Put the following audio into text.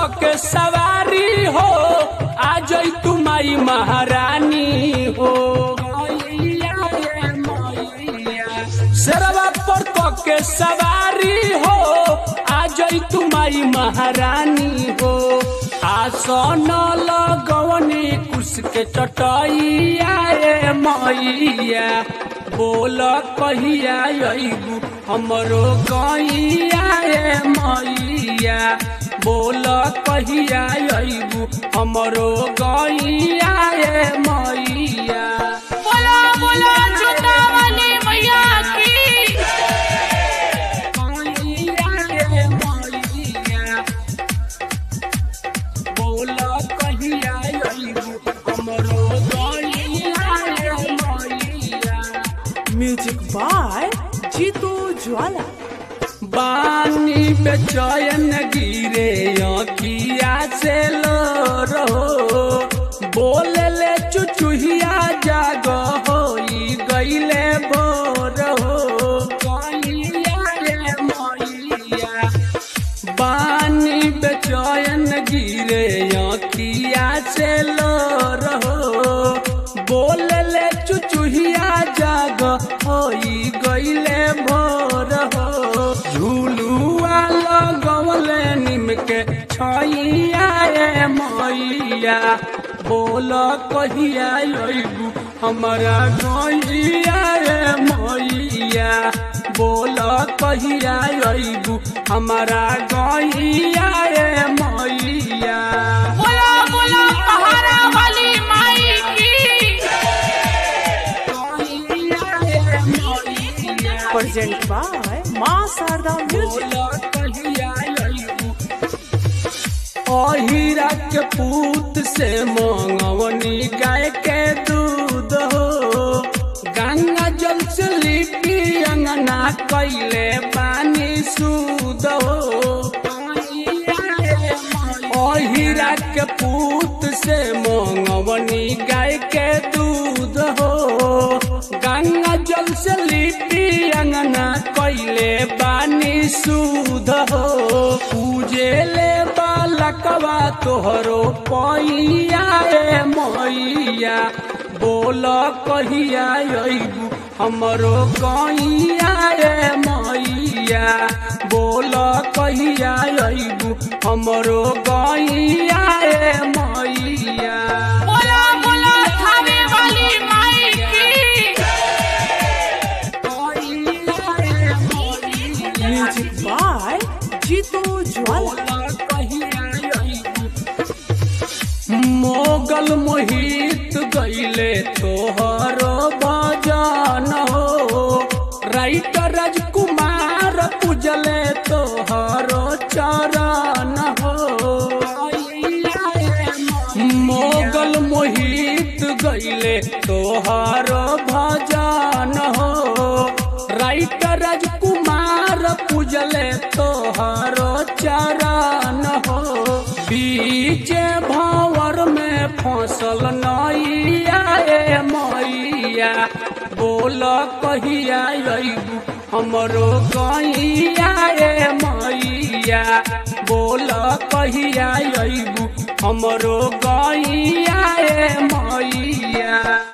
के सवारी हो आ जाई तू माई महारानी हो। शेरवा पर के सवारी हो आ जाई तू माई महारानी हो। आसन लगवनी कुश के चटैया रे मैया बोल कहिया अइबू हमरो गैया रे मैया बोल कहिया अइबू हमरो गैया रे मैया। बोला बोला जोता वाली मैया की। म्यूजिक बाय जीतू ज्वाला। बानी बेचैन गिरे अखिया से लो रहो बोले ले चुचुहिया जाग होई गईले भोर हो। बानी बेचैन गिरे अखिया से लो रहो बोले ले चुचुहिया जाग होई गईले भोर हो। झूलुआ लगवले निम के छैया रे मैया बोल कहिया अइबू हमरा गैया रे मैया बोल कहिया अइबू हमरा गैया रे मैया। बोला बोला पहाड़ा वाली माई की। प्रेजेंट बाय मां शारदा म्यूजिक। अहिरा के पूत से मंगवनी गाय के दूध हो गंगा जल से लिपि अंगना कैले पानी सूद हो। अहिरा के पूत से मंगवनी गाय के दूध हो गंगा जल से लिपि अंगना कैले पानी सूद हो। पूजे ले बालकवा तोहरो पैया रे मैया बोल कहिया अइबू हमरो गैया रे मैया बोल कहिया अइबू हमरो गैया रे मैया। बोला बोला थावे वाली माई की। म्यूजिक बाय जीतू ज्वाला। मोगल मोहित गईले तोहरो भजन हो राइटर राजकुमार पूजले तोहरो चरण हो। मोगल मोहित गईले तोहरो भजन हो राइटर राजकुमार पूजले तोहरो चरण हो। बीच भंवर में फसल नैया रे मैया बोल कहिया अइबू हमरो गैया रे मैया बोल कहिया अइबू हमरो गैया रे मैया।